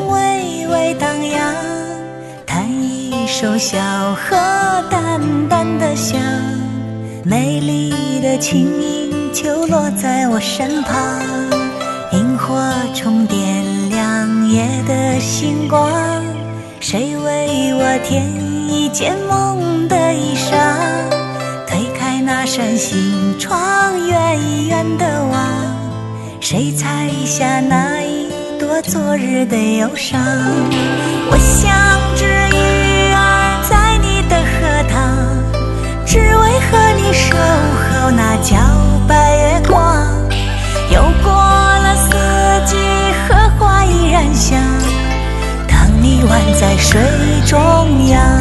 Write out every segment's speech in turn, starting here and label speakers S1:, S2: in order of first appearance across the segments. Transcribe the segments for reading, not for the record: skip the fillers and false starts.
S1: 微微荡漾，弹一首小河淡淡的香，美丽的轻音就落在我身旁，萤火虫点亮夜的星光，谁为我添一件梦的衣裳，推开那扇心窗，远远的望，谁采下那一朵昨日的忧伤。我像只鱼儿在你的荷塘，只为和你守候那皎白月光，又过了四季，荷花依然香，当你宛在水中央。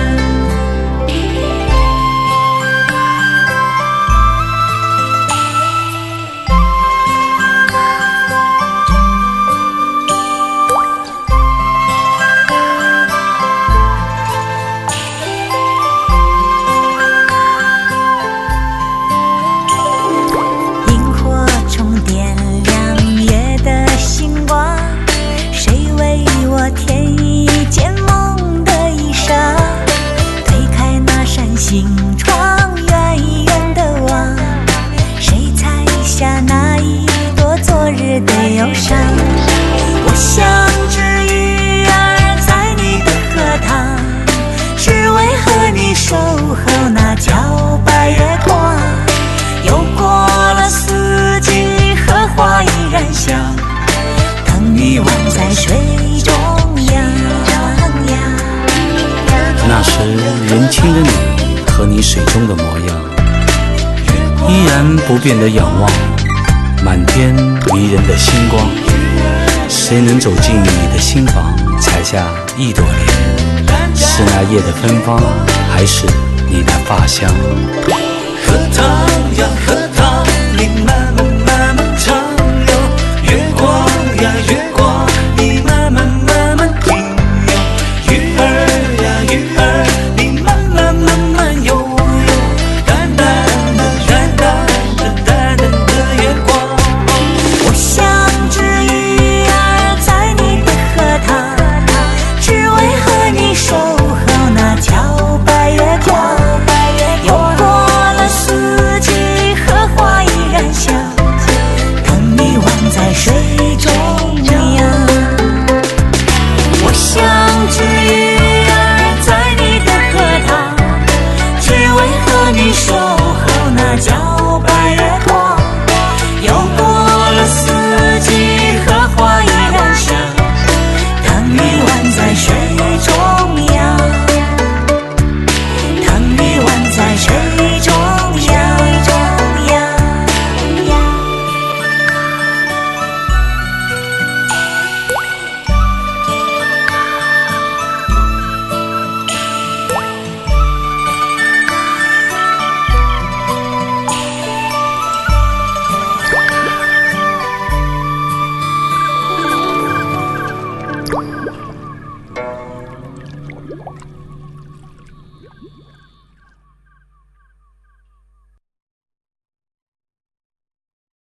S1: 我像只鱼儿在你的荷塘，只为和你守候那皎白月光，又过了四季，荷花依然香，等你宛在水中央。
S2: 那时年轻的你和你水中的模样，依然不变的仰望满天迷人的星光，谁能走进你的心房，采下一朵莲？是那夜的芬芳，还是你的发香？